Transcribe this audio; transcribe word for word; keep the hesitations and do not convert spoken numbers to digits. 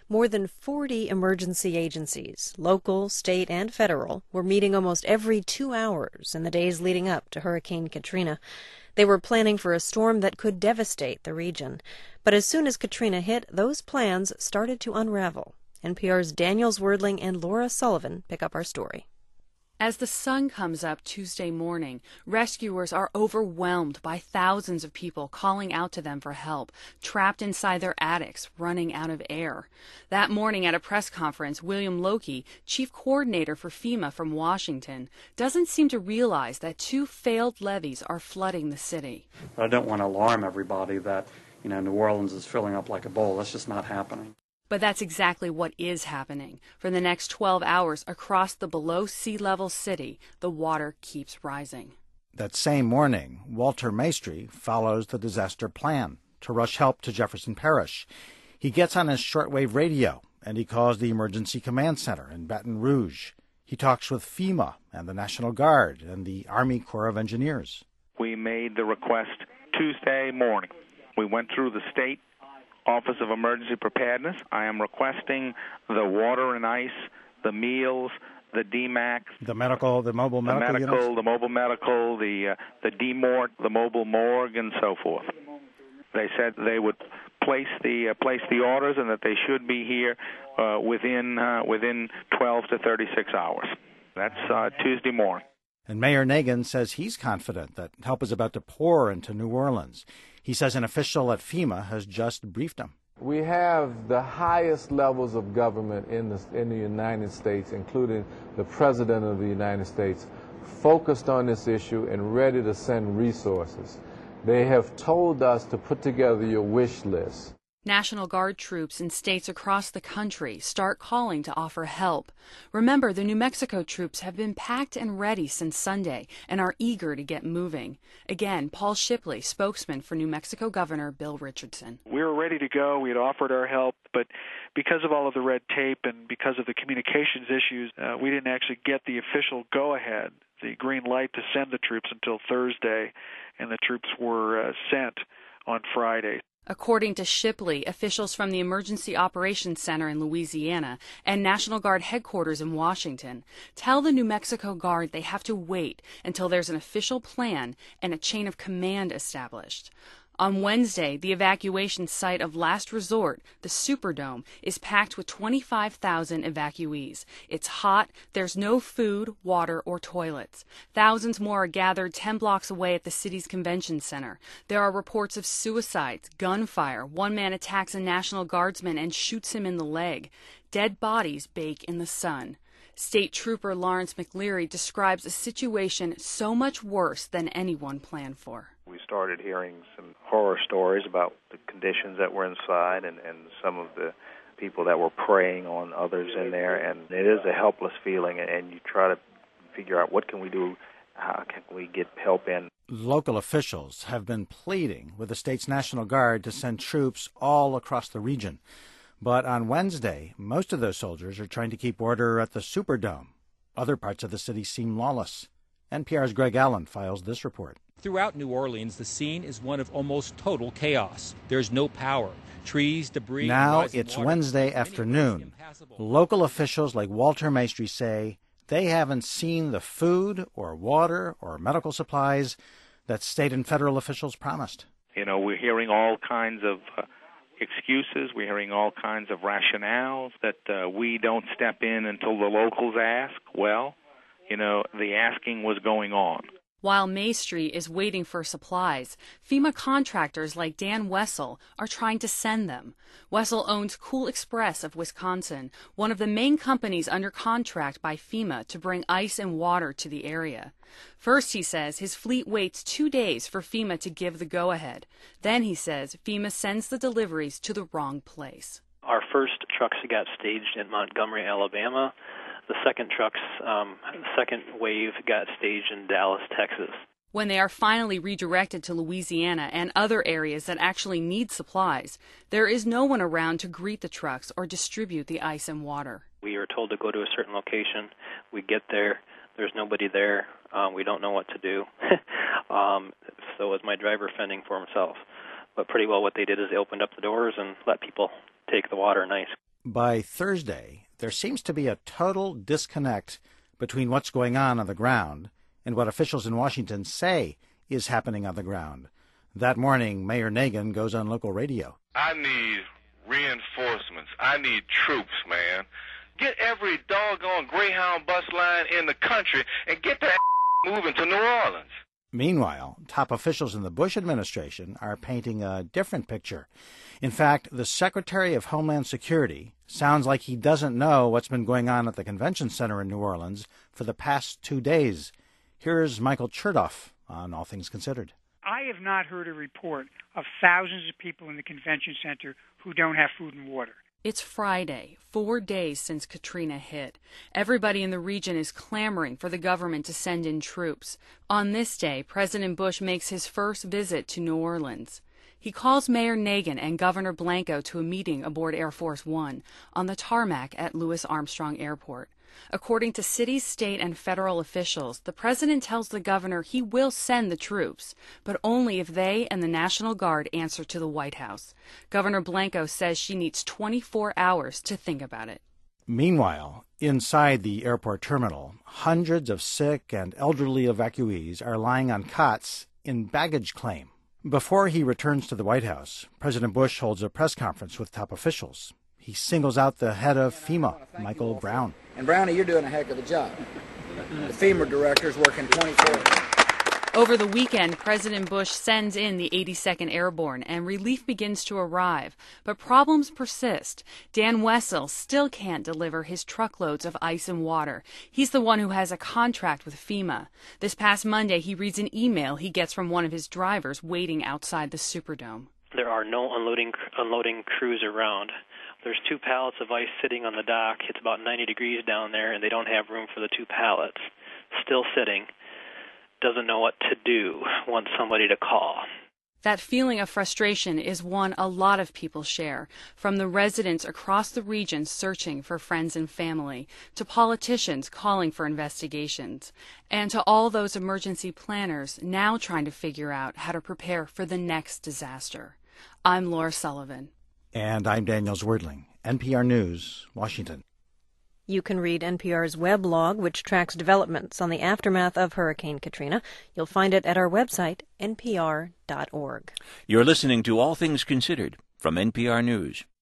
More than forty emergency agencies, local, state, and federal, were meeting almost every two hours in the days leading up to Hurricane Katrina. They were planning for a storm that could devastate the region. But as soon as Katrina hit, those plans started to unravel. N P R's Daniel Zwerdling and Laura Sullivan pick up our story. As the sun comes up Tuesday morning, rescuers are overwhelmed by thousands of people calling out to them for help, trapped inside their attics, running out of air. That morning at a press conference, William Loki, chief coordinator for FEMA from Washington, doesn't seem to realize that two failed levees are flooding the city. I don't want to alarm everybody that, you know, New Orleans is filling up like a bowl. That's just not happening. But that's exactly what is happening. For the next twelve hours, across the below sea level city, the water keeps rising. That same morning, Walter Maestri follows the disaster plan to rush help to Jefferson Parish. He gets on his shortwave radio, and he calls the Emergency Command Center in Baton Rouge. He talks with FEMA and the National Guard and the Army Corps of Engineers. We made the request Tuesday morning. We went through the state Office of Emergency Preparedness. I am requesting the water and ice, the meals, the D MAC, the medical, the mobile medical, the medical, units? the mobile medical, the uh, the D MORT, the mobile morgue, and so forth. They said they would place the uh, place the orders and that they should be here uh, within uh, within twelve to thirty-six hours. That's uh, Tuesday morning. And Mayor Nagin says he's confident that help is about to pour into New Orleans. He says an official at FEMA has just briefed him. We have the highest levels of government in the, in the United States, including the President of the United States, focused on this issue and ready to send resources. They have told us to put together your wish list. National Guard troops in states across the country start calling to offer help. Remember, the New Mexico troops have been packed and ready since Sunday and are eager to get moving. Again, Paul Shipley, spokesman for New Mexico Governor Bill Richardson. We were ready to go. We had offered our help, but because of all of the red tape and because of the communications issues, uh, we didn't actually get the official go-ahead, the green light to send the troops until Thursday, and the troops were uh, sent on Friday. According to Shipley, officials from the Emergency Operations Center in Louisiana and National Guard headquarters in Washington tell the New Mexico Guard they have to wait until there's an official plan and a chain of command established. On Wednesday, the evacuation site of last resort, the Superdome, is packed with twenty-five thousand evacuees. It's hot, there's no food, water, or toilets. Thousands more are gathered ten blocks away at the city's convention center. There are reports of suicides, gunfire. One man attacks a National Guardsman and shoots him in the leg. Dead bodies bake in the sun. State Trooper Lawrence McLeary describes a situation so much worse than anyone planned for. We started hearing some horror stories about the conditions that were inside and, and some of the people that were preying on others in there. And it is a helpless feeling, and you try to figure out what can we do, how can we get help in. Local officials have been pleading with the state's National Guard to send troops all across the region. But on Wednesday, most of those soldiers are trying to keep order at the Superdome. Other parts of the city seem lawless. N P R's Greg Allen files this report. Throughout New Orleans, the scene is one of almost total chaos. There's no power. Trees, debris... Now it's Wednesday afternoon. Local officials like Walter Maestri say they haven't seen the food or water or medical supplies that state and federal officials promised. You know, we're hearing all kinds of uh, excuses. We're hearing all kinds of rationales that uh, we don't step in until the locals ask. Well, you know, the asking was going on. While Maestri is waiting for supplies, FEMA contractors like Dan Wessel are trying to send them. Wessel owns Cool Express of Wisconsin, one of the main companies under contract by FEMA to bring ice and water to the area. First, he says, his fleet waits two days for FEMA to give the go-ahead. Then, he says, FEMA sends the deliveries to the wrong place. Our first trucks got staged in Montgomery, Alabama. The second trucks, um, second wave got staged in Dallas, Texas. When they are finally redirected to Louisiana and other areas that actually need supplies, there is no one around to greet the trucks or distribute the ice and water. We are told to go to a certain location. We get there. There's nobody there. Um, we don't know what to do. um, so is my driver fending for himself. But pretty well what they did is they opened up the doors and let people take the water and ice. By Thursday, there seems to be a total disconnect between what's going on on the ground and what officials in Washington say is happening on the ground. That morning, Mayor Nagin goes on local radio. I need reinforcements. I need troops, man. Get every doggone Greyhound bus line in the country and get that moving to New Orleans. Meanwhile, top officials in the Bush administration are painting a different picture. In fact, the Secretary of Homeland Security sounds like he doesn't know what's been going on at the convention center in New Orleans for the past two days. Here's Michael Chertoff on All Things Considered. I have not heard a report of thousands of people in the convention center who don't have food and water. It's Friday, four days since Katrina hit. Everybody in the region is clamoring for the government to send in troops. On this day, President Bush makes his first visit to New Orleans. He calls Mayor Nagin and Governor Blanco to a meeting aboard Air Force One on the tarmac at Louis Armstrong Airport. According to city, state, and federal officials, the president tells the governor he will send the troops, but only if they and the National Guard answer to the White House. Governor Blanco says she needs twenty-four hours to think about it. Meanwhile, inside the airport terminal, hundreds of sick and elderly evacuees are lying on cots in baggage claim. Before he returns to the White House, President Bush holds a press conference with top officials. He singles out the head of FEMA, Michael Brown. And Brownie, you're doing a heck of a job. The FEMA director's working twenty-four. Over the weekend, President Bush sends in the eighty-second Airborne, and relief begins to arrive. But problems persist. Dan Wessel still can't deliver his truckloads of ice and water. He's the one who has a contract with FEMA. This past Monday, he reads an email he gets from one of his drivers waiting outside the Superdome. There are no unloading unloading crews around. There's two pallets of ice sitting on the dock. It's about ninety degrees down there, and they don't have room for the two pallets. Still sitting. Doesn't know what to do. Wants somebody to call. That feeling of frustration is one a lot of people share, from the residents across the region searching for friends and family, to politicians calling for investigations, and to all those emergency planners now trying to figure out how to prepare for the next disaster. I'm Laura Sullivan. And I'm Daniel Zwerdling, N P R News, Washington. You can read N P R's weblog, which tracks developments on the aftermath of Hurricane Katrina. You'll find it at our website, N P R dot org. You're listening to All Things Considered from N P R News.